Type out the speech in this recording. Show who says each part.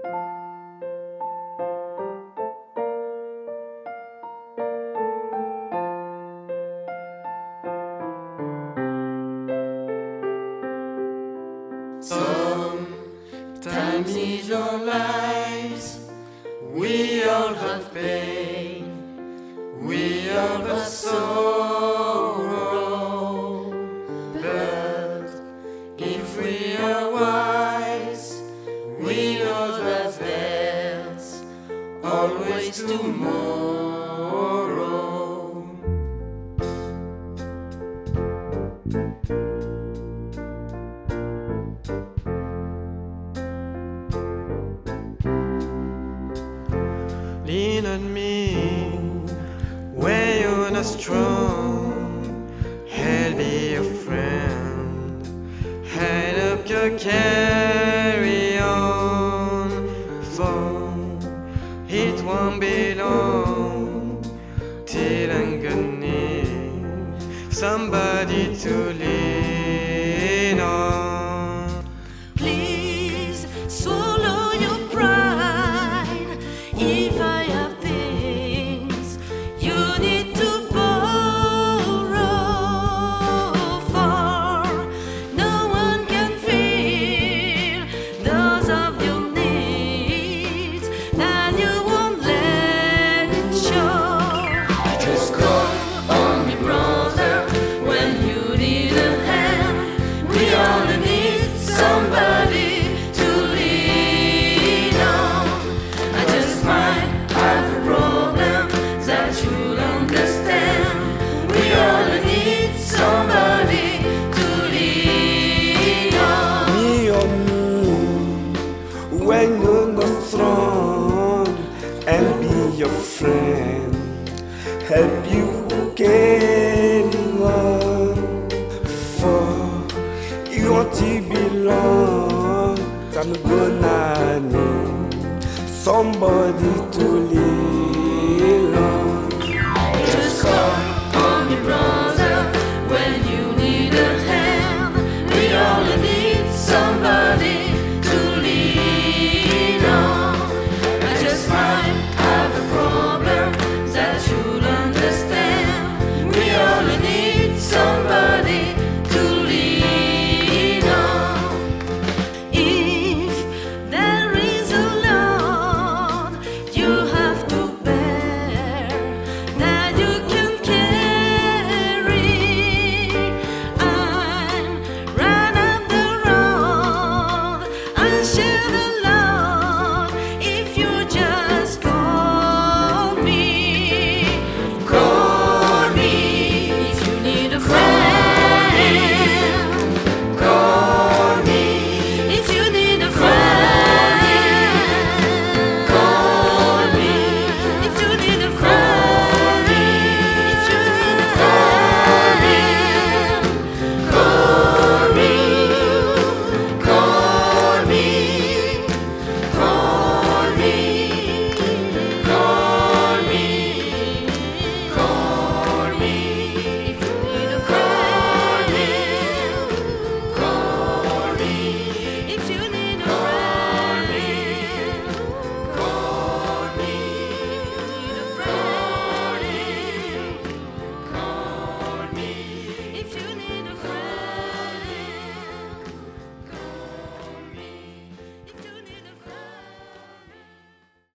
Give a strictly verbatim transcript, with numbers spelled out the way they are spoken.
Speaker 1: Sometimes in our lives we all have pain, we all have sorrow, but if we are wise, we know that there's always tomorrow. Lean on me when you're not strong. I'll be your friend. Head up your carry on. For it won't be long till I'm gonna need somebody to lean on.
Speaker 2: Please swallow your pride. If I have things you need to borrow, for no one can feel those of your needs that you won't let it show.
Speaker 1: Just call on me, brother, when you need a hand. We all need somebody to lean on. I just might have a problem that you'll understand. We all need somebody to lean on.
Speaker 3: Me or me, when you're not strong, and be your friend, help you carry on. For you want to belong, I'm gonna need somebody to lean